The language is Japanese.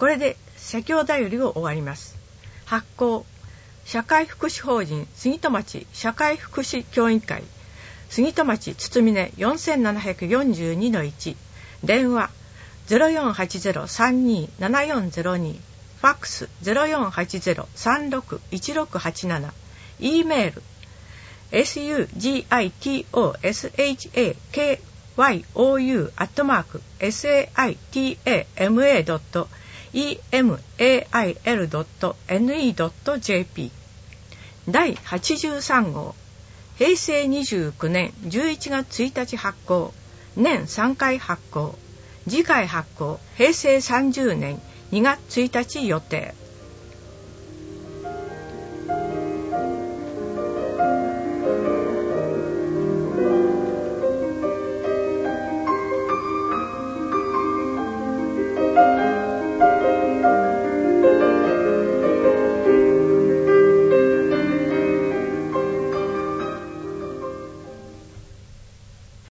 これで社協だよりを終わります。発行社会福祉法人杉戸町社会福祉協議会杉戸町つつみね 4742-1 電話 0480-327402 ファックス 0480-361687 E メール sugitosaitama.email.email.ne.jp 第83号平成29年11月1日発行年3回発行次回発行平成30年2月1日予定。